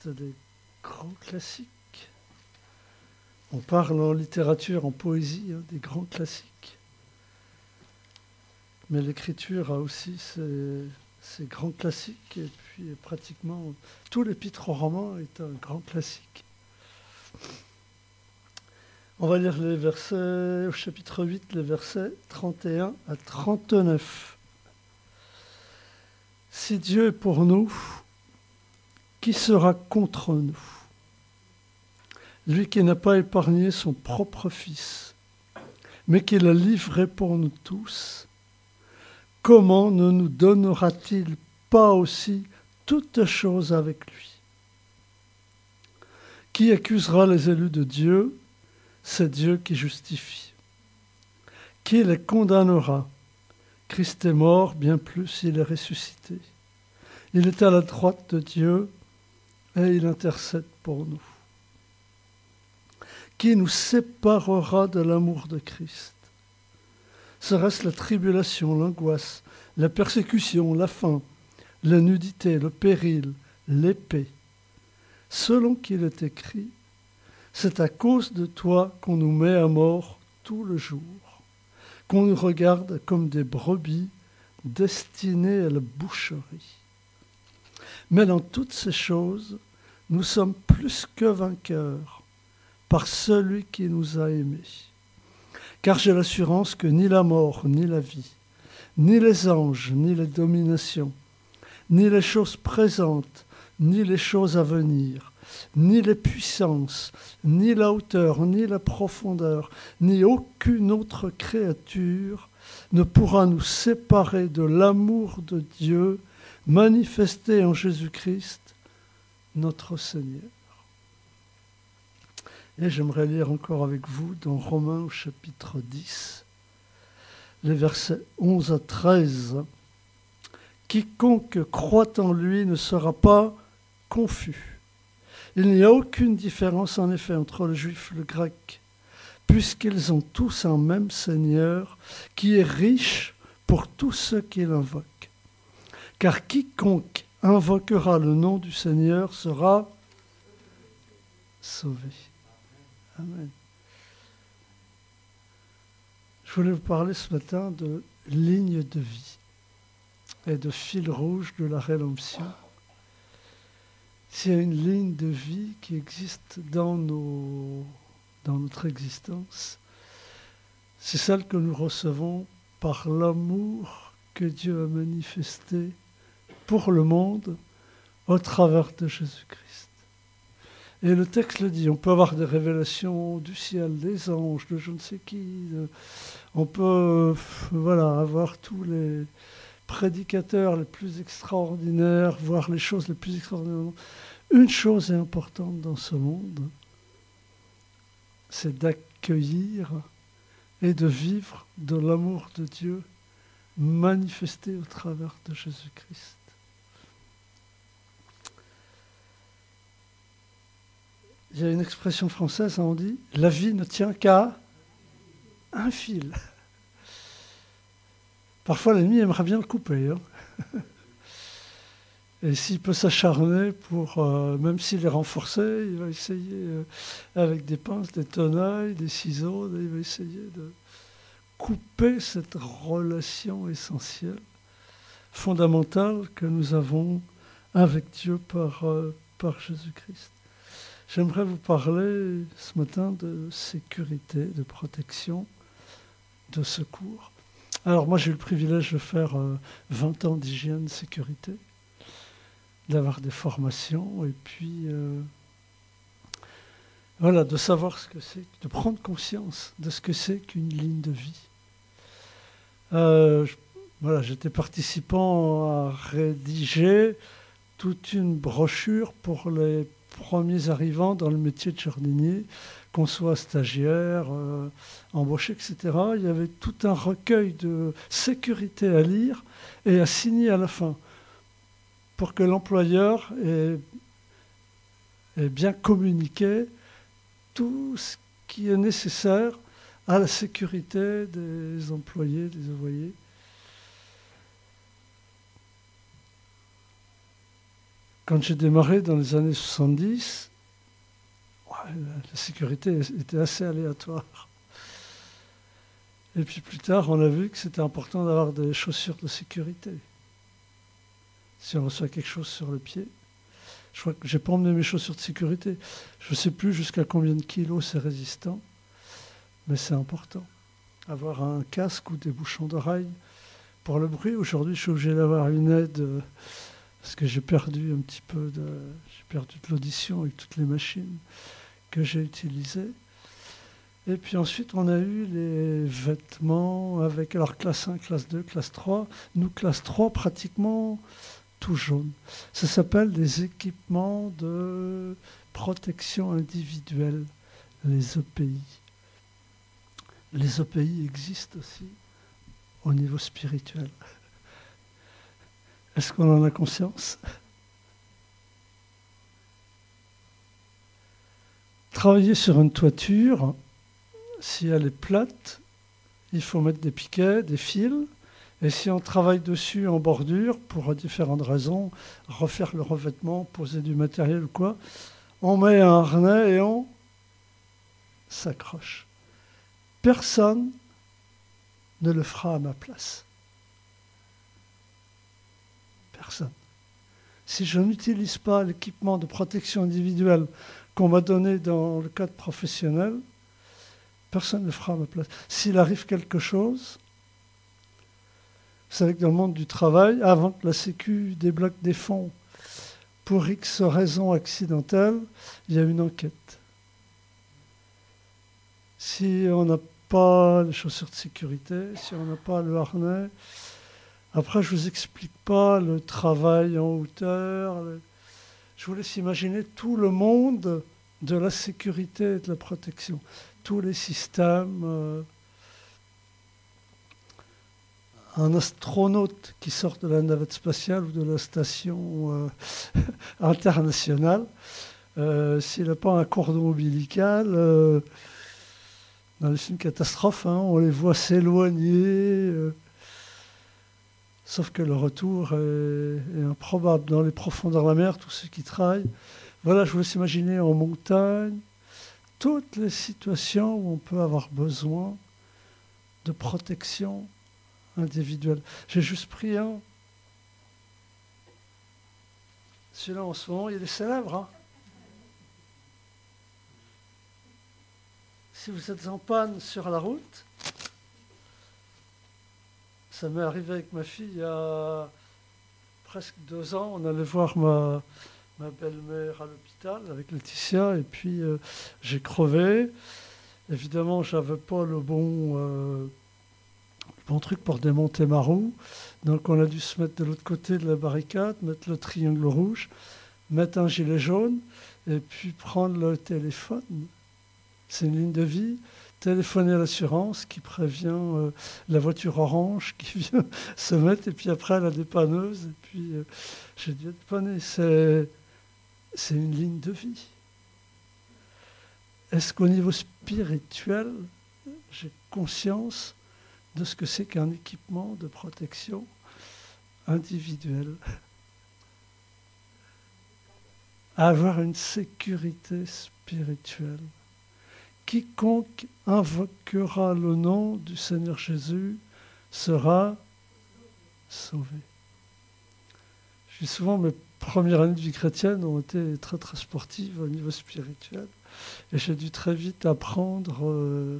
reste des grands classiques. On parle en littérature, en poésie, des grands classiques. Mais l'écriture a aussi ses grands classiques. Et puis pratiquement tout l'épître aux Romains est un grand classique. On va lire les versets au chapitre 8, les versets 31 à 39. Si Dieu est pour nous, qui sera contre nous? Lui qui n'a pas épargné son propre Fils, mais qui l'a livré pour nous tous, comment ne nous donnera-t-il pas aussi toutes choses avec lui? Qui accusera les élus de Dieu? C'est Dieu qui justifie. Qui les condamnera? Christ est mort, bien plus, il est ressuscité. Il est à la droite de Dieu et il intercède pour nous. Qui nous séparera de l'amour de Christ? Serait-ce la tribulation, l'angoisse, la persécution, la faim, la nudité, le péril, l'épée? Selon qu'il est écrit, c'est à cause de toi qu'on nous met à mort tout le jour, qu'on nous regarde comme des brebis destinées à la boucherie. Mais dans toutes ces choses, nous sommes plus que vainqueurs par celui qui nous a aimés. Car j'ai l'assurance que ni la mort, ni la vie, ni les anges, ni les dominations, ni les choses présentes, ni les choses à venir, ni les puissances, ni la hauteur, ni la profondeur, ni aucune autre créature ne pourra nous séparer de l'amour de Dieu manifesté en Jésus-Christ, notre Seigneur. Et j'aimerais lire encore avec vous dans Romains au chapitre 10, les versets 11 à 13. Quiconque croit en lui ne sera pas confus. Il n'y a aucune différence en effet entre le juif et le grec, puisqu'ils ont tous un même Seigneur qui est riche pour tous ceux qui l'invoquent. Car quiconque invoquera le nom du Seigneur sera sauvé. Amen. Je voulais vous parler ce matin de ligne de vie et de fil rouge de la rédemption. S'il y a une ligne de vie qui existe dans notre existence, c'est celle que nous recevons par l'amour que Dieu a manifesté pour le monde au travers de Jésus-Christ. Et le texte le dit, on peut avoir des révélations du ciel, des anges, de je ne sais qui. On peut avoir tous les prédicateurs les plus extraordinaires, voir les choses les plus extraordinaires. Une chose est importante dans ce monde, c'est d'accueillir et de vivre de l'amour de Dieu manifesté au travers de Jésus-Christ. Il y a une expression française, on dit « la vie ne tient qu'à un fil ». Parfois, l'ennemi aimerait bien le couper. Et s'il peut s'acharner pour, même s'il est renforcé, il va essayer avec des pinces, des tenailles, des ciseaux, il va essayer de couper cette relation essentielle, fondamentale que nous avons avec Dieu par Jésus-Christ. J'aimerais vous parler ce matin de sécurité, de protection, de secours. Alors moi j'ai eu le privilège de faire 20 ans d'hygiène sécurité, d'avoir des formations et puis de savoir ce que c'est, de prendre conscience de ce que c'est qu'une ligne de vie. J'étais participant à rédiger toute une brochure pour les premiers arrivants dans le métier de jardinier, qu'on soit stagiaire, embauché, etc. Il y avait tout un recueil de sécurité à lire et à signer à la fin pour que l'employeur ait bien communiqué tout ce qui est nécessaire à la sécurité des employés, des ouvriers. Quand j'ai démarré dans les années 70, la sécurité était assez aléatoire. Et puis plus tard, on a vu que c'était important d'avoir des chaussures de sécurité. Si on reçoit quelque chose sur le pied, je crois que j'ai pas emmené mes chaussures de sécurité. Je ne sais plus jusqu'à combien de kilos c'est résistant, mais c'est important. Avoir un casque ou des bouchons d'oreille pour le bruit. Aujourd'hui, je suis obligé d'avoir une aide parce que j'ai perdu un petit peu j'ai perdu de l'audition avec toutes les machines que j'ai utilisées. Et puis ensuite, on a eu les vêtements avec, alors classe 1, classe 2, classe 3. Nous, classe 3, pratiquement tout jaune. Ça s'appelle des équipements de protection individuelle, les EPI. Les EPI existent aussi au niveau spirituel. Est-ce qu'on en a conscience ? Travailler sur une toiture, si elle est plate, il faut mettre des piquets, des fils. Et si on travaille dessus en bordure, pour différentes raisons, refaire le revêtement, poser du matériel ou quoi, on met un harnais et on s'accroche. Personne ne le fera à ma place. Personne. Si je n'utilise pas l'équipement de protection individuelle qu'on m'a donné dans le cadre professionnel, personne ne le fera à ma place. S'il arrive quelque chose, vous savez que dans le monde du travail, avant que la Sécu débloque des fonds pour X raisons accidentelles, il y a une enquête. Si on n'a pas les chaussures de sécurité, si on n'a pas le harnais, après je ne vous explique pas le travail en hauteur. Je vous laisse imaginer tout le monde de la sécurité et de la protection, tous les systèmes. Un astronaute qui sort de la navette spatiale ou de la station internationale, s'il n'a pas un cordon ombilical, c'est une catastrophe, hein, on les voit s'éloigner, sauf que le retour est improbable. Dans les profondeurs de la mer, tous ceux qui travaillent, voilà, je vous laisse imaginer en montagne, toutes les situations où on peut avoir besoin de protection individuelle. J'ai juste pris un. Celui-là, en ce moment, il est célèbre. Hein. Si vous êtes en panne sur la route, ça m'est arrivé avec ma fille il y a presque 2 ans. On allait voir ma belle-mère à l'hôpital avec Laetitia, et puis j'ai crevé. Évidemment, je n'avais pas le bon truc pour démonter ma roue. Donc on a dû se mettre de l'autre côté de la barricade, mettre le triangle rouge, mettre un gilet jaune, et puis prendre le téléphone. C'est une ligne de vie. Téléphoner à l'assurance qui prévient la voiture orange qui vient se mettre, et puis après la dépanneuse, et puis j'ai dû dépanner. C'est une ligne de vie. Est-ce qu'au niveau spirituel, j'ai conscience de ce que c'est qu'un équipement de protection individuelle? Avoir une sécurité spirituelle. Quiconque invoquera le nom du Seigneur Jésus sera sauvé. Je dis souvent, mes premières années de vie chrétienne ont été très très sportives au niveau spirituel. Et j'ai dû très vite apprendre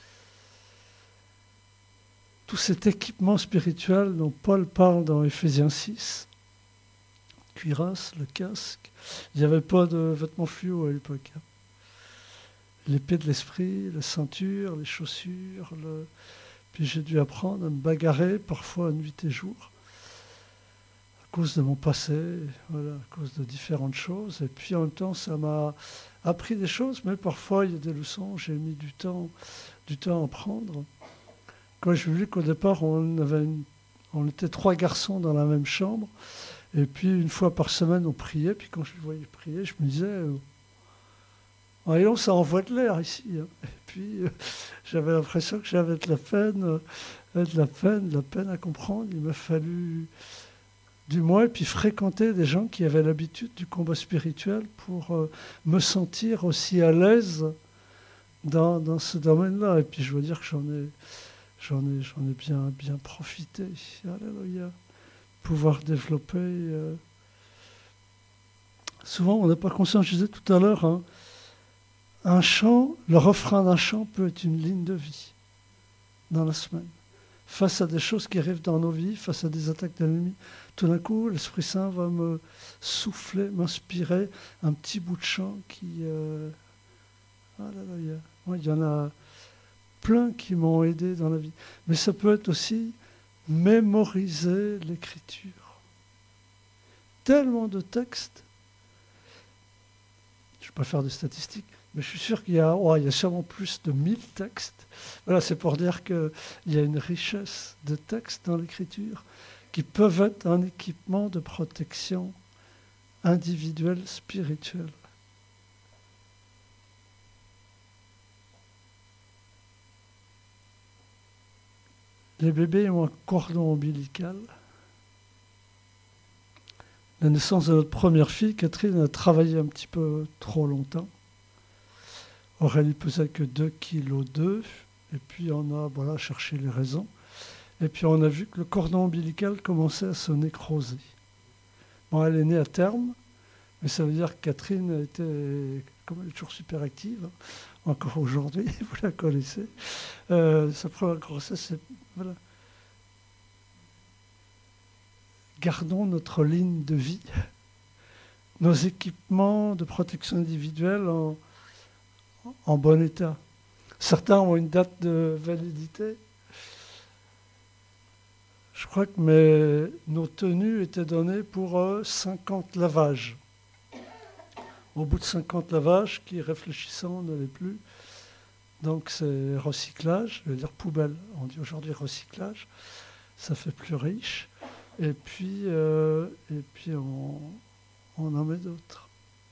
tout cet équipement spirituel dont Paul parle dans Éphésiens 6. Cuirasse, le casque. Il n'y avait pas de vêtements fluo à l'époque. L'épée de l'esprit, la ceinture, les chaussures. Puis j'ai dû apprendre à me bagarrer, parfois nuit et jour, à cause de mon passé, voilà, à cause de différentes choses. Et puis en même temps, ça m'a appris des choses, mais parfois il y a des leçons, j'ai mis du temps à apprendre. Quand j'ai vu qu'au départ, on était 3 garçons dans la même chambre, et puis une fois par semaine, on priait. Puis quand je le voyais prier, je me disais, voyons, ça envoie de l'air ici. Hein. Et puis j'avais l'impression que j'avais de la peine à comprendre. Il m'a fallu du moins, et puis fréquenter des gens qui avaient l'habitude du combat spirituel pour me sentir aussi à l'aise dans ce domaine-là. Et puis je veux dire que j'en ai bien profité. Alléluia. Pouvoir développer. Souvent, on n'a pas conscience, je disais tout à l'heure, hein, un chant, le refrain d'un chant peut être une ligne de vie dans la semaine. Face à des choses qui arrivent dans nos vies, face à des attaques de l'ennemi, tout d'un coup, l'Esprit Saint va me souffler, m'inspirer un petit bout de chant qui... Alléluia. Ouais, il y en a plein qui m'ont aidé dans la vie. Mais ça peut être aussi mémoriser l'Écriture. Tellement de textes. Je ne vais pas faire de statistiques, mais je suis sûr qu'il y a sûrement plus de 1000 textes. Voilà, c'est pour dire qu'il y a une richesse de textes dans l'Écriture qui peuvent être un équipement de protection individuelle, spirituelle. Les bébés ont un cordon ombilical. La naissance de notre première fille, Catherine, a travaillé un petit peu trop longtemps. Aurélie pesait que 2,2 kg. Et puis on a cherché les raisons. Et puis on a vu que le cordon ombilical commençait à se nécroser. Bon, elle est née à terme, mais ça veut dire que Catherine était, comme elle est toujours super active, hein, encore aujourd'hui, vous la connaissez. Sa première grossesse, c'est... Voilà. Gardons notre ligne de vie, nos équipements de protection individuelle en bon état. Certains ont une date de validité. Je crois que nos tenues étaient données pour 50 lavages. Au bout de 50 lavages, qui réfléchissant ne l'est plus. Donc c'est recyclage, je veux dire poubelle. On dit aujourd'hui recyclage, ça fait plus riche. Et puis on en met d'autres.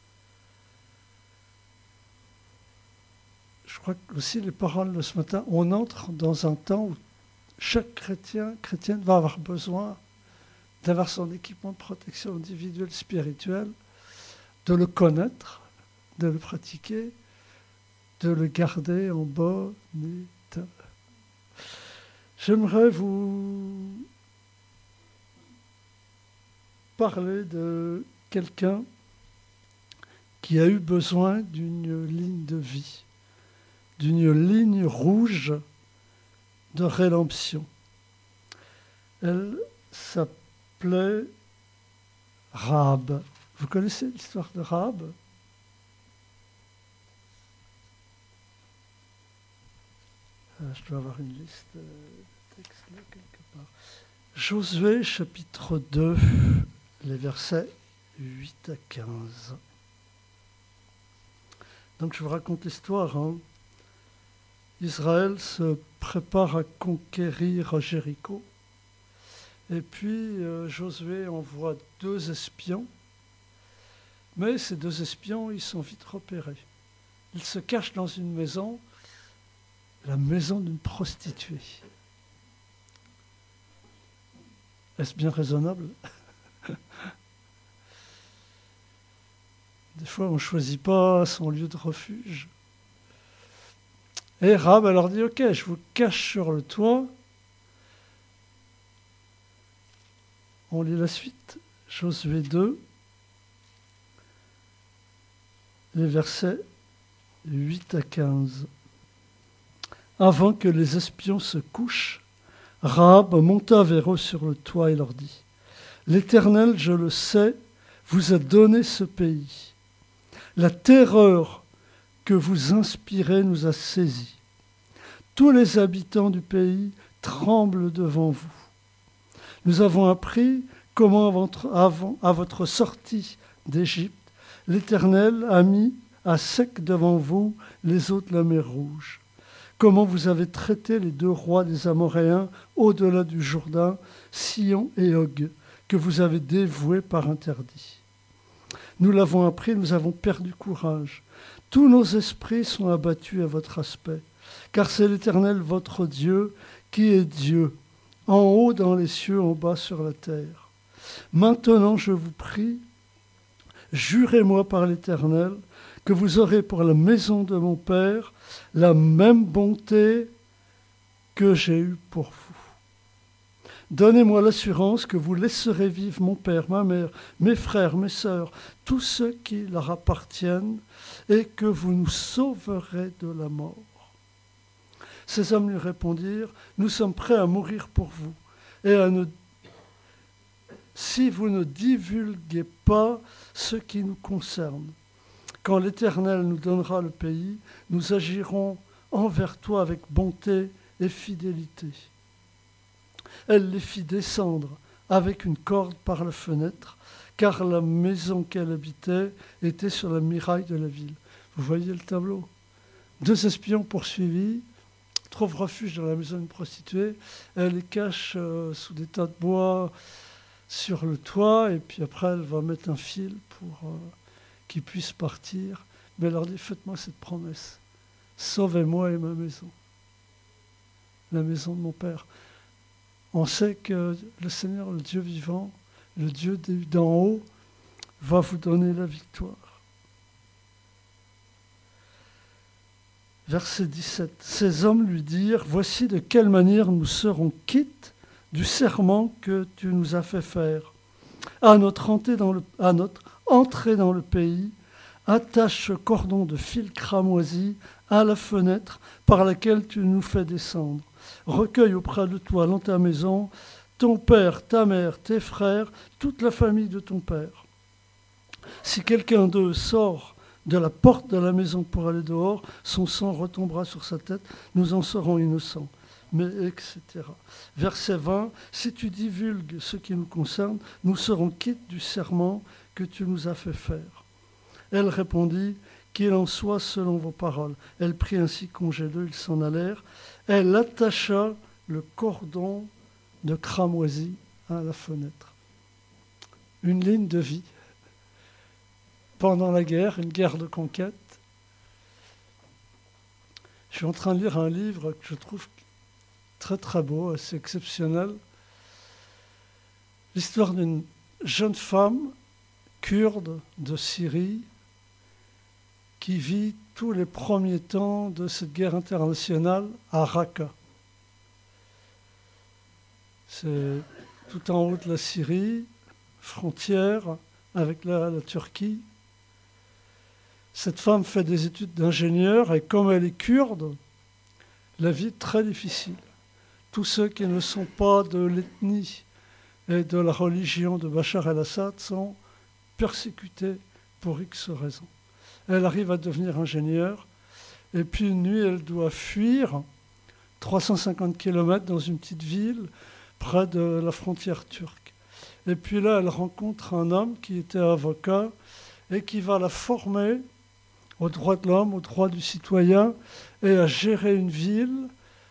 Je crois que aussi les paroles de ce matin, on entre dans un temps où chaque chrétienne va avoir besoin d'avoir son équipement de protection individuelle, spirituelle, de le connaître, de le pratiquer, de le garder en bon état. J'aimerais vous parler de quelqu'un qui a eu besoin d'une ligne de vie, d'une ligne rouge de rédemption. Elle s'appelait Rahab. Vous connaissez l'histoire de Rahab ? Je dois avoir une liste de textes là quelque part. Josué chapitre 2, les versets 8 à 15. Donc je vous raconte l'histoire. Israël se prépare à conquérir Jéricho. Et puis Josué envoie 2 espions. Mais ces 2 espions, ils sont vite repérés. Ils se cachent dans une maison, la maison d'une prostituée. Est-ce bien raisonnable ? Des fois, on ne choisit pas son lieu de refuge. Et Rahab leur dit, ok, je vous cache sur le toit. On lit la suite. Josué 2, les versets 8 à 15. Avant que les espions se couchent, Rahab monta vers eux sur le toit et leur dit, « L'Éternel, je le sais, vous a donné ce pays. La terreur que vous inspirez nous a saisis. Tous les habitants du pays tremblent devant vous. Nous avons appris comment à votre sortie d'Égypte, l'Éternel a mis à sec devant vous les eaux de la mer Rouge. Comment vous avez traité les 2 rois des Amoréens au-delà du Jourdain, Sihon et Og, que vous avez dévoués par interdit. Nous l'avons appris, nous avons perdu courage. Tous nos esprits sont abattus à votre aspect, car c'est l'Éternel votre Dieu qui est Dieu, en haut dans les cieux, en bas sur la terre. Maintenant, je vous prie, jurez-moi par l'Éternel que vous aurez pour la maison de mon Père la même bonté que j'ai eue pour vous. Donnez-moi l'assurance que vous laisserez vivre mon père, ma mère, mes frères, mes sœurs, tous ceux qui leur appartiennent, et que vous nous sauverez de la mort. Ces hommes lui répondirent, nous sommes prêts à mourir pour vous, et si vous ne divulguez pas ce qui nous concerne. Quand l'Éternel nous donnera le pays, nous agirons envers toi avec bonté et fidélité. Elle les fit descendre avec une corde par la fenêtre, car la maison qu'elle habitait était sur la muraille de la ville. Vous voyez le tableau ? 2 espions poursuivis trouvent refuge dans la maison d'une prostituée. Elle les cache sous des tas de bois sur le toit, et puis après elle va mettre un fil pour qu'ils puissent partir. Mais elle leur dit, faites-moi cette promesse. Sauvez-moi et ma maison. La maison de mon Père. On sait que le Seigneur, le Dieu vivant, le Dieu d'en haut, va vous donner la victoire. Verset 17. Ces hommes lui dirent, voici de quelle manière nous serons quittes du serment que tu nous as fait faire. À notre entrée dans le pays, attache ce cordon de fil cramoisi à la fenêtre par laquelle tu nous fais descendre. Recueille auprès de toi dans ta maison ton père, ta mère, tes frères, toute la famille de ton père. Si quelqu'un d'eux sort de la porte de la maison pour aller dehors, son sang retombera sur sa tête, nous en serons innocents. Mais etc. Verset 20, si tu divulgues ce qui nous concerne, nous serons quittes du serment que tu nous as fait faire. Elle répondit, qu'il en soit selon vos paroles. Elle prit ainsi congé d'eux, ils s'en allèrent. Elle attacha le cordon de cramoisi à la fenêtre. Une ligne de vie. Pendant la guerre, une guerre de conquête. Je suis en train de lire un livre que je trouve très très beau, assez exceptionnel. L'histoire d'une jeune femme kurde de Syrie qui vit tous les premiers temps de cette guerre internationale à Raqqa. C'est tout en haut de la Syrie, frontière avec la Turquie. Cette femme fait des études d'ingénieur et comme elle est kurde, la vie est très difficile. Tous ceux qui ne sont pas de l'ethnie et de la religion de Bachar el-Assad sont persécutés pour X raisons. Elle arrive à devenir ingénieure et puis une nuit, elle doit fuir 350 km dans une petite ville près de la frontière turque. Et puis là, elle rencontre un homme qui était avocat et qui va la former aux droits de l'homme, aux droits du citoyen et à gérer une ville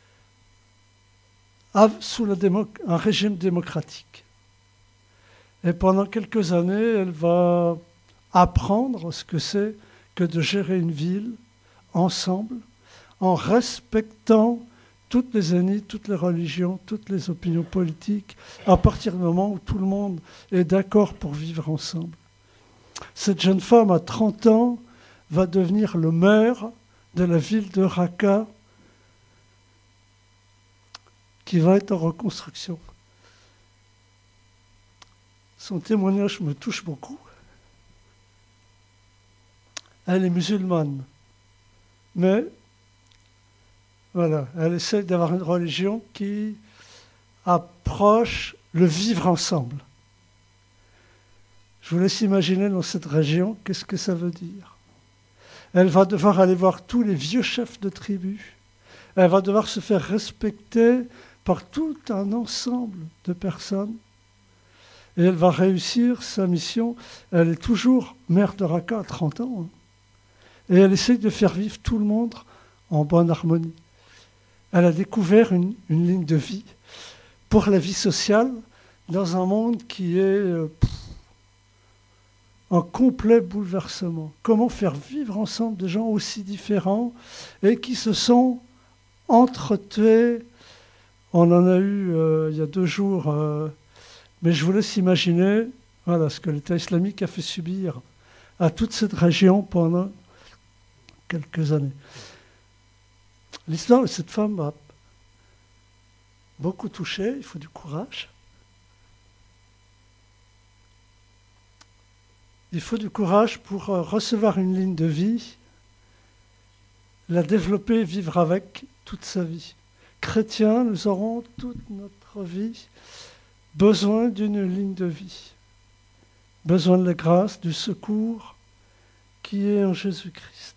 sous un régime démocratique. Et pendant quelques années, elle va apprendre ce que c'est que de gérer une ville ensemble, en respectant toutes les ethnies, toutes les religions, toutes les opinions politiques, à partir du moment où tout le monde est d'accord pour vivre ensemble. Cette jeune femme, à 30 ans, va devenir le maire de la ville de Raqqa, qui va être en reconstruction. Son témoignage me touche beaucoup. Elle est musulmane, mais voilà, elle essaie d'avoir une religion qui approche le vivre ensemble. Je vous laisse imaginer dans cette région, qu'est-ce que ça veut dire. Elle va devoir aller voir tous les vieux chefs de tribus. Elle va devoir se faire respecter par tout un ensemble de personnes. Et elle va réussir sa mission. Elle est toujours maire de Raqqa à 30 ans. Et elle essaie de faire vivre tout le monde en bonne harmonie. Elle a découvert une ligne de vie pour la vie sociale dans un monde qui est en complet bouleversement. Comment faire vivre ensemble des gens aussi différents et qui se sont entretués. On en a eu il y a 2 jours Mais je vous laisse imaginer ce que l'État islamique a fait subir à toute cette région pendant quelques années. L'histoire de cette femme m'a beaucoup touché, il faut du courage. Il faut du courage pour recevoir une ligne de vie, la développer et vivre avec toute sa vie. Chrétiens, nous aurons toute notre vie besoin d'une ligne de vie, besoin de la grâce, du secours qui est en Jésus-Christ.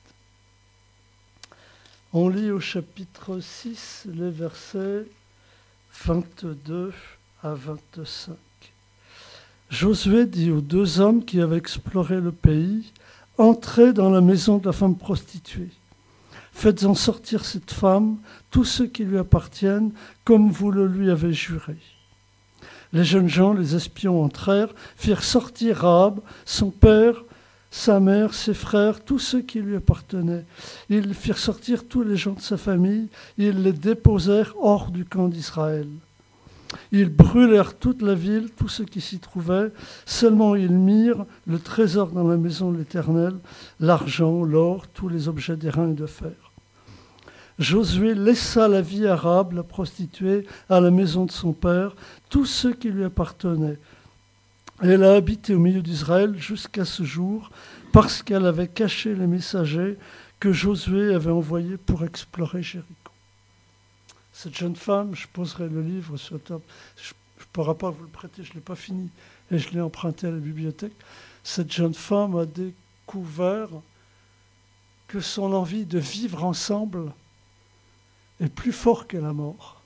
On lit au chapitre 6 les versets 22 à 25. Josué dit aux 2 hommes qui avaient exploré le pays, « Entrez dans la maison de la femme prostituée. Faites-en sortir cette femme, tous ceux qui lui appartiennent, comme vous le lui avez juré. » Les jeunes gens, les espions entrèrent, firent sortir Rahab, son père, sa mère, ses frères, tous ceux qui lui appartenaient. Ils firent sortir tous les gens de sa famille, ils les déposèrent hors du camp d'Israël. Ils brûlèrent toute la ville, tous ceux qui s'y trouvaient, seulement ils mirent le trésor dans la maison de l'Éternel, l'argent, l'or, tous les objets d'airain et de fer. Josué laissa la vie à Rahab, la prostituée, à la maison de son père, tous ceux qui lui appartenaient. Elle a habité au milieu d'Israël jusqu'à ce jour, parce qu'elle avait caché les messagers que Josué avait envoyés pour explorer Jéricho. Cette jeune femme, je poserai le livre sur le top. Je ne pourrai pas vous le prêter, je ne l'ai pas fini, et je l'ai emprunté à la bibliothèque. Cette jeune femme a découvert que son envie de vivre ensemble est plus fort que la mort.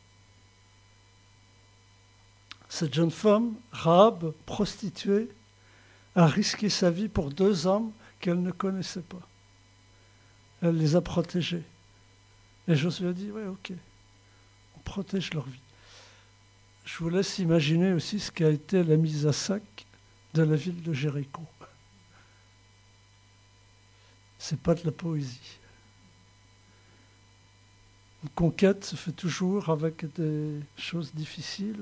Cette jeune femme, Rahab, prostituée, a risqué sa vie pour 2 hommes qu'elle ne connaissait pas. Elle les a protégés. Et Josué a dit, ouais, ok, on protège leur vie. Je vous laisse imaginer aussi ce qu'a été la mise à sac de la ville de Jéricho. C'est pas de la poésie. Une conquête se fait toujours avec des choses difficiles.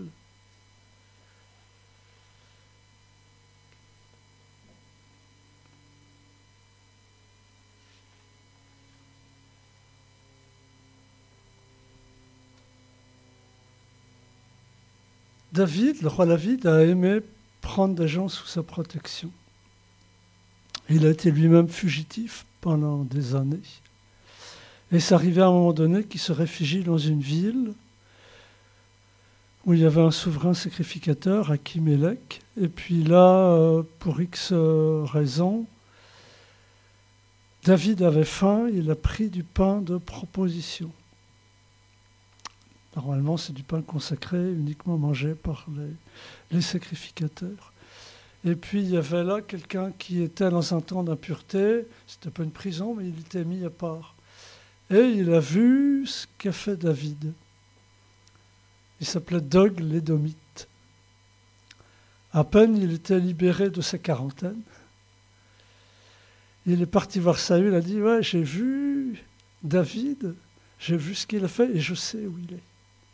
David, le roi David, a aimé prendre des gens sous sa protection. Il a été lui-même fugitif pendant des années. Et c'est arrivé à un moment donné qu'il se réfugie dans une ville où il y avait un souverain sacrificateur, Achimélec. Et puis là, pour X raisons, David avait faim, il a pris du pain de proposition. Normalement, c'est du pain consacré, uniquement mangé par les sacrificateurs. Et puis, il y avait là quelqu'un qui était dans un temps d'impureté. C'était pas une prison, mais il était mis à part. Et il a vu ce qu'a fait David. Il s'appelait Dog l'Édomite. À peine il était libéré de sa quarantaine, il est parti voir Saül, il a dit « Ouais, j'ai vu David, j'ai vu ce qu'il a fait et je sais où il est. »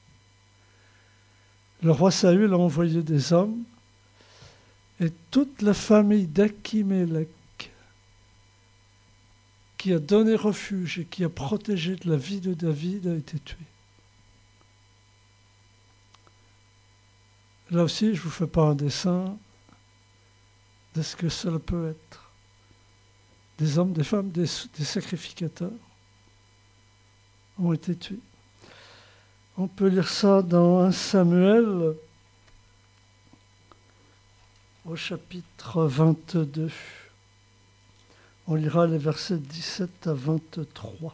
Le roi Saül a envoyé des hommes et toute la famille d'Achimélec, qui a donné refuge et qui a protégé de la vie de David, a été tuée. Là aussi, je ne vous fais pas un dessin de ce que cela peut être. Des hommes, des femmes, des sacrificateurs ont été tués. On peut lire ça dans 1 Samuel, au chapitre 22. On lira les versets 17 à 23.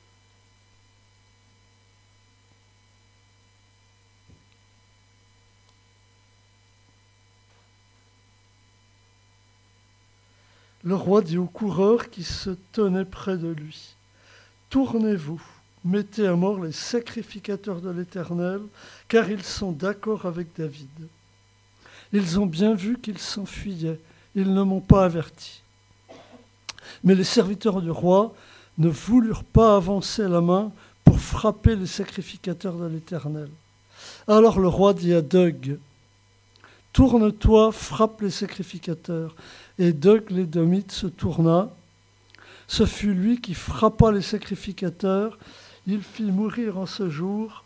Le roi dit aux coureurs qui se tenaient près de lui, « Tournez-vous, mettez à mort les sacrificateurs de l'Éternel, car ils sont d'accord avec David. Ils ont bien vu qu'il s'enfuyait, ils ne m'ont pas averti. » Mais les serviteurs du roi ne voulurent pas avancer la main pour frapper les sacrificateurs de l'Éternel. Alors le roi dit à Dog, Tourne-toi, frappe les sacrificateurs. » Et Dog l'édomite se tourna. Ce fut lui qui frappa les sacrificateurs. Il fit mourir en ce jour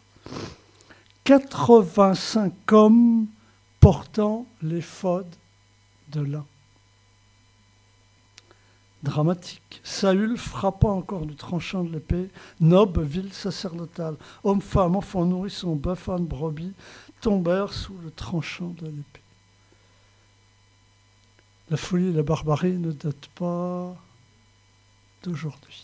85 hommes portant l'éphod de lin. Dramatique. Saül frappa encore du tranchant de l'épée. Nob, ville sacerdotale, hommes, femmes, enfants, nourrissons, bœufs, ânes, brebis, tombèrent sous le tranchant de l'épée. La folie et la barbarie ne datent pas d'aujourd'hui.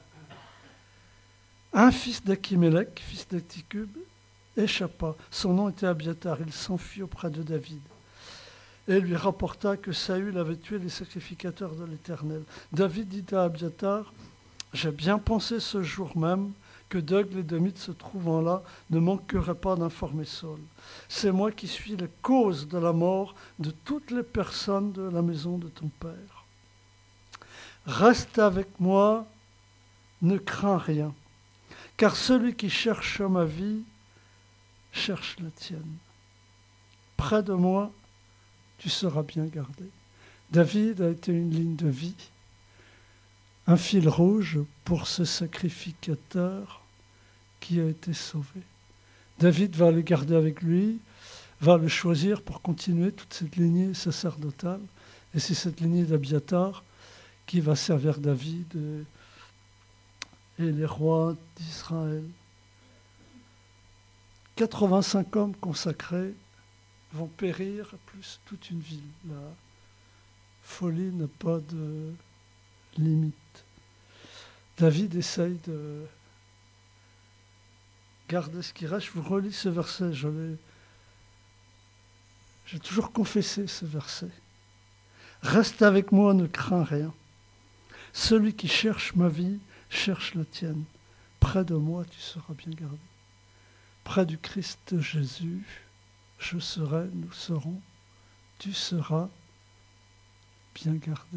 Un fils d'Achimélec, fils d'Achicub, échappa. Son nom était Abiathar. Il s'enfuit auprès de David et lui rapporta que Saül avait tué les sacrificateurs de l'Éternel. David dit à Abiathar, « J'ai bien pensé ce jour même que Dog l'édomite se trouvant là ne manquerait pas d'informer Saul. C'est moi qui suis la cause de la mort de toutes les personnes de la maison de ton père. Reste avec moi, ne crains rien, car celui qui cherche ma vie cherche la tienne. Près de moi, tu seras bien gardé. » David a été une ligne de vie, un fil rouge pour ce sacrificateur qui a été sauvé. David va le garder avec lui, va le choisir pour continuer toute cette lignée sacerdotale. Et c'est cette lignée d'Abiathar qui va servir David et les rois d'Israël. 85 hommes consacrés vont périr, plus toute une ville. La folie n'a pas de limite. David essaye de garder ce qui reste. Je vous relis ce verset. J'ai toujours confessé ce verset. Reste avec moi, ne crains rien. Celui qui cherche ma vie, cherche la tienne. Près de moi, tu seras bien gardé. Près du Christ Jésus, je serai, nous serons, tu seras bien gardé.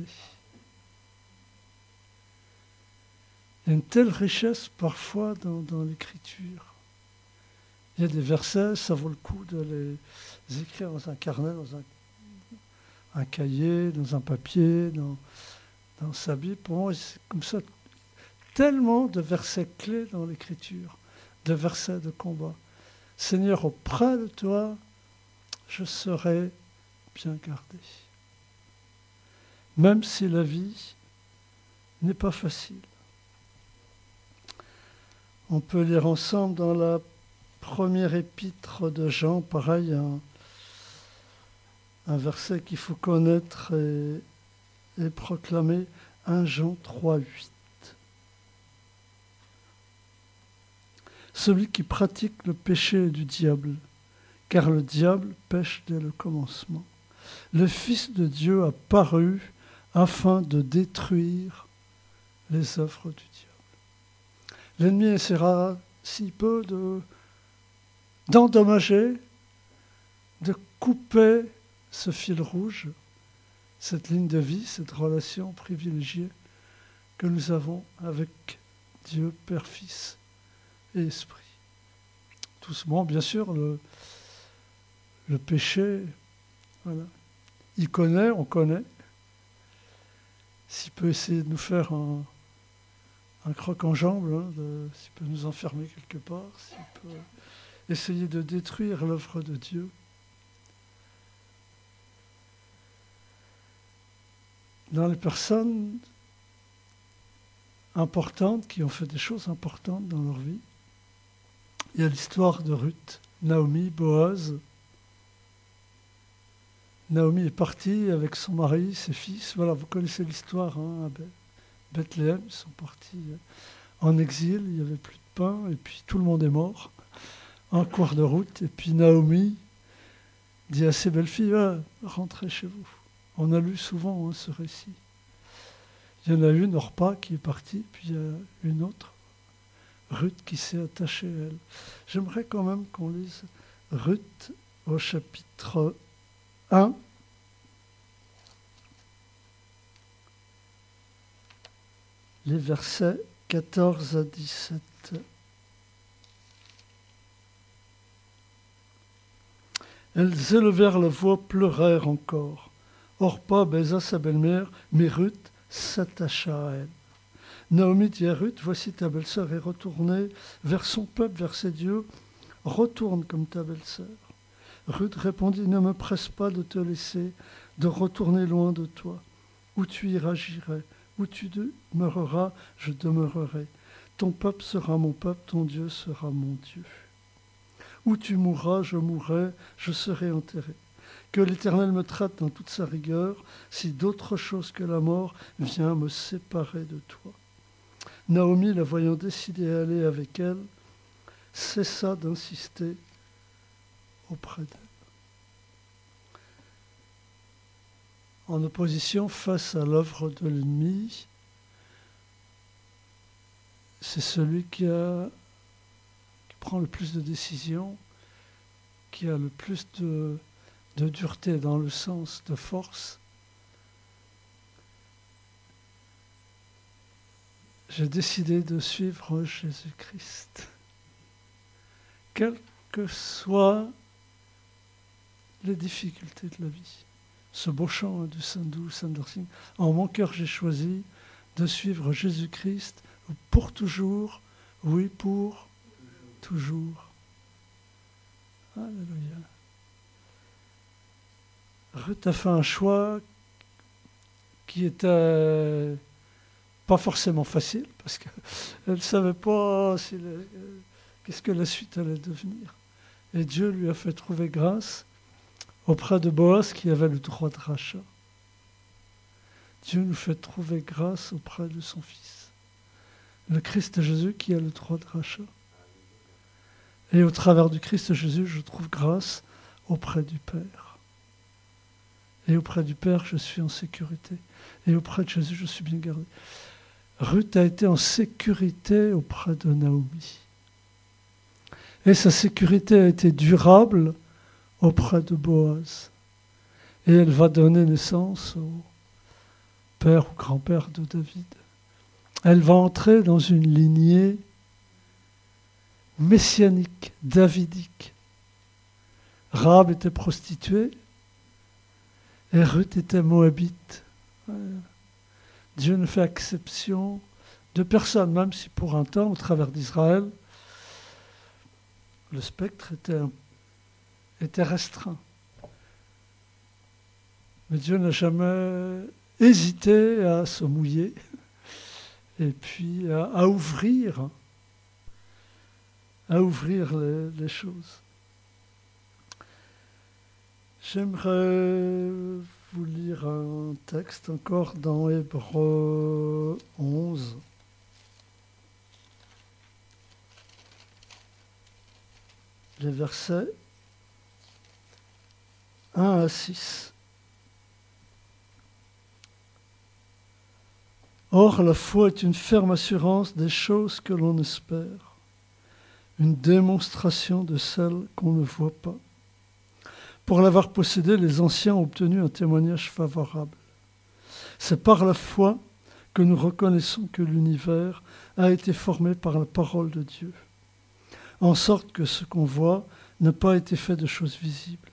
Il y a une telle richesse parfois dans l'Écriture. Il y a des versets, ça vaut le coup de les écrire dans un carnet, dans un cahier, dans un papier, dans sa Bible. Pour moi, c'est comme ça, tellement de versets clés dans l'Écriture, de versets de combat. Seigneur, auprès de toi, je serai bien gardé. Même si la vie n'est pas facile. On peut lire ensemble dans la première épître de Jean, pareil, un verset qu'il faut connaître et proclamer, 1 Jean 3, 8. Celui qui pratique le péché est du diable, car le diable pêche dès le commencement. Le Fils de Dieu a paru afin de détruire les œuvres du diable. L'ennemi essaiera si peu d'endommager, de couper ce fil rouge, cette ligne de vie, cette relation privilégiée que nous avons avec Dieu, Père, Fils et Esprit. Doucement, bien sûr, le péché, voilà. On connaît. S'il peut essayer de nous faire un croc en jambe, s'il peut nous enfermer quelque part, s'il peut essayer de détruire l'œuvre de Dieu. Dans les personnes importantes qui ont fait des choses importantes dans leur vie, il y a l'histoire de Ruth, Naomi, Boaz. Naomi est partie avec son mari, ses fils. Voilà, vous connaissez l'histoire, à Bethléem. Ils sont partis en exil, il n'y avait plus de pain, et puis tout le monde est mort en cours de route. Et puis Naomi dit à ses belles-filles, rentrez chez vous. On a lu souvent ce récit. Il y en a une, Orpa, qui est partie, puis il y a une autre, Ruth, qui s'est attachée à elle. J'aimerais quand même qu'on lise Ruth au chapitre 1. Les versets 14 à 17. Elles élevèrent la voix, pleurèrent encore. Orpa baisa sa belle-mère, mais Ruth s'attacha à elle. Naomi dit à Ruth, voici ta belle-sœur est retournée vers son peuple, vers ses dieux. Retourne comme ta belle-sœur. Ruth répondit, ne me presse pas de te laisser, de retourner loin de toi. Où tu iras, j'irai. Où tu demeureras, je demeurerai. Ton peuple sera mon peuple, ton Dieu sera mon Dieu. Où tu mourras, je mourrai, je serai enterré. Que l'Éternel me traite dans toute sa rigueur, si d'autre chose que la mort vient me séparer de toi. Naomi, la voyant décidée à aller avec elle, cessa d'insister auprès d'elle. En opposition face à l'œuvre de l'ennemi, c'est celui qui prend le plus de décisions, qui a le plus de dureté dans le sens de force. J'ai décidé de suivre Jésus-Christ. Quelles que soient les difficultés de la vie. Ce beau chant de Sandhu Sandarsing, en mon cœur j'ai choisi de suivre Jésus-Christ pour toujours, oui pour toujours. Alléluia. Ruth a fait un choix qui était pas forcément facile, parce qu'elle ne savait pas qu'est-ce que la suite allait devenir. Et Dieu lui a fait trouver grâce auprès de Boaz qui avait le droit de rachat. Dieu nous fait trouver grâce auprès de son Fils, le Christ Jésus qui a le droit de rachat. Et au travers du Christ Jésus, je trouve grâce auprès du Père. Et auprès du Père, je suis en sécurité. Et auprès de Jésus, je suis bien gardé. Ruth a été en sécurité auprès de Naomi. Et sa sécurité a été durable auprès de Boaz. Et elle va donner naissance au père ou grand-père de David. Elle va entrer dans une lignée messianique, davidique. Rahab était prostituée et Ruth était moabite. Dieu ne fait exception de personne, même si pour un temps, au travers d'Israël, le spectre était restreint. Mais Dieu n'a jamais hésité à se mouiller et puis à ouvrir les choses. J'aimerais vous lire un texte encore dans Hébreux 11. Les versets 1 à 6. Or, la foi est une ferme assurance des choses que l'on espère, une démonstration de celles qu'on ne voit pas. Pour l'avoir possédé, les anciens ont obtenu un témoignage favorable. C'est par la foi que nous reconnaissons que l'univers a été formé par la parole de Dieu, en sorte que ce qu'on voit n'a pas été fait de choses visibles.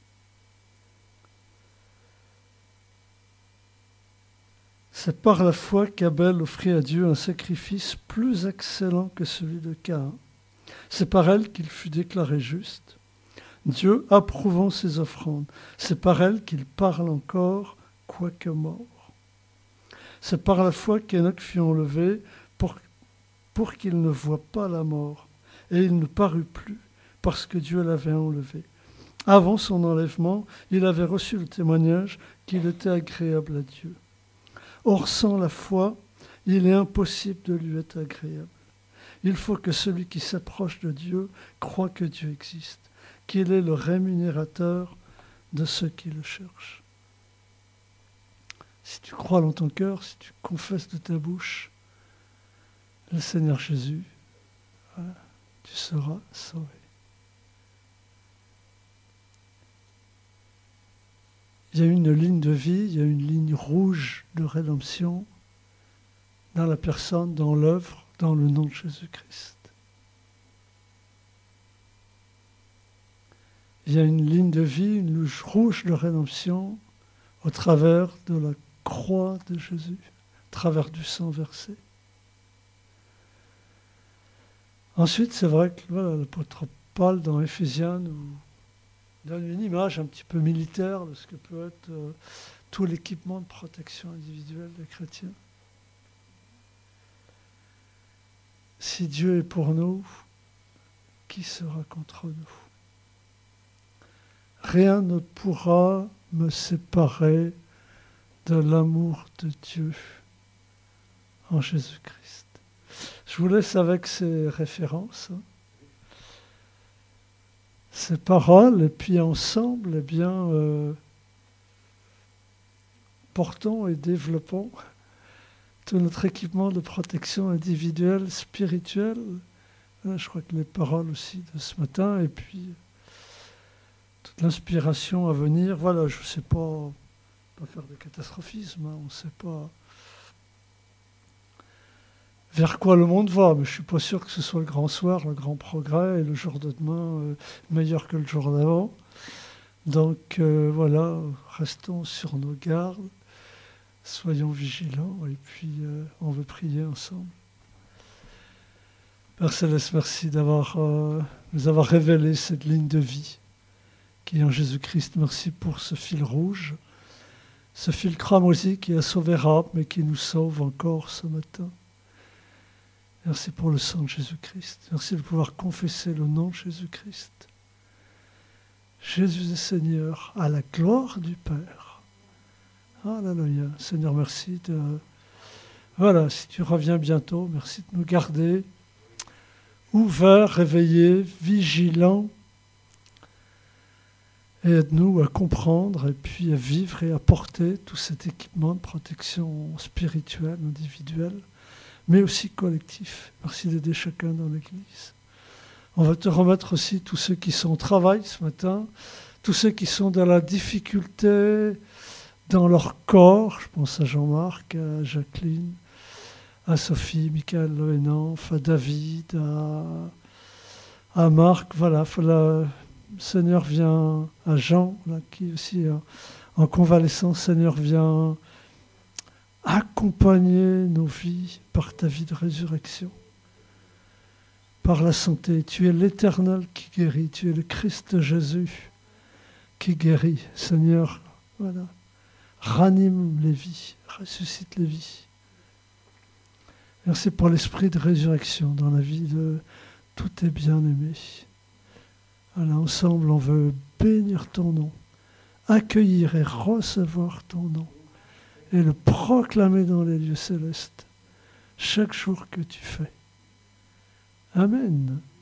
C'est par la foi qu'Abel offrit à Dieu un sacrifice plus excellent que celui de Caïn. C'est par elle qu'il fut déclaré juste, Dieu approuvant ses offrandes. C'est par elle qu'il parle encore, quoique mort. C'est par la foi qu'Enoch fut enlevé pour qu'il ne voie pas la mort. Et il ne parut plus, parce que Dieu l'avait enlevé. Avant son enlèvement, il avait reçu le témoignage qu'il était agréable à Dieu. Or, sans la foi, il est impossible de lui être agréable. Il faut que celui qui s'approche de Dieu croie que Dieu existe, qu'il est le rémunérateur de ceux qui le cherchent. Si tu crois dans ton cœur, si tu confesses de ta bouche le Seigneur Jésus, voilà, tu seras sauvé. Il y a une ligne de vie, il y a une ligne rouge de rédemption dans la personne, dans l'œuvre, dans le nom de Jésus-Christ. Il y a une ligne de vie, une ligne rouge de rédemption au travers de la croix de Jésus, au travers du sang versé. Ensuite, c'est vrai que voilà, l'apôtre Paul, dans Éphésiens, nous donne une image un petit peu militaire de ce que peut être tout l'équipement de protection individuelle des chrétiens. Si Dieu est pour nous, qui sera contre nous? Rien ne pourra me séparer de l'amour de Dieu en Jésus-Christ. Je vous laisse avec ces références, ces paroles, et puis ensemble, eh bien, portons et développons tout notre équipement de protection individuelle, spirituelle. Je crois que les paroles aussi de ce matin, et puis toute l'inspiration à venir. Voilà, je ne sais pas faire de catastrophisme, on ne sait pas vers quoi le monde va, mais je ne suis pas sûr que ce soit le grand soir, le grand progrès, et le jour de demain meilleur que le jour d'avant. Donc voilà, restons sur nos gardes, soyons vigilants, et puis on veut prier ensemble. Père Céleste, merci nous avoir révélé cette ligne de vie qui est en Jésus-Christ. Merci pour ce fil rouge, ce fil cramoisi qui a sauvé Rahab, mais qui nous sauve encore ce matin. Merci pour le sang de Jésus-Christ. Merci de pouvoir confesser le nom de Jésus-Christ. Jésus est Seigneur, à la gloire du Père. Alléluia. Seigneur, merci de... Voilà, si tu reviens bientôt, merci de nous garder ouverts, réveillés, vigilants. Et aide-nous à comprendre et puis à vivre et à porter tout cet équipement de protection spirituelle, individuelle, mais aussi collectif. Merci d'aider chacun dans l'Église. On va te remettre aussi tous ceux qui sont au travail ce matin, tous ceux qui sont dans la difficulté dans leur corps. Je pense à Jean-Marc, à Jacqueline, à Sophie, Michael Lohenanf, à David, à Marc. Voilà, le Seigneur vient à Jean, là, qui est aussi en convalescence. Seigneur, vient accompagner nos vies par ta vie de résurrection, par la santé. Tu es l'Éternel qui guérit, tu es le Christ Jésus qui guérit. Seigneur, voilà, ranime les vies, ressuscite les vies. Merci pour l'esprit de résurrection dans la vie de tous tes bien-aimés. Voilà, ensemble, on veut bénir ton nom, accueillir et recevoir ton nom, et le proclamer dans les lieux célestes chaque jour que tu fais. Amen.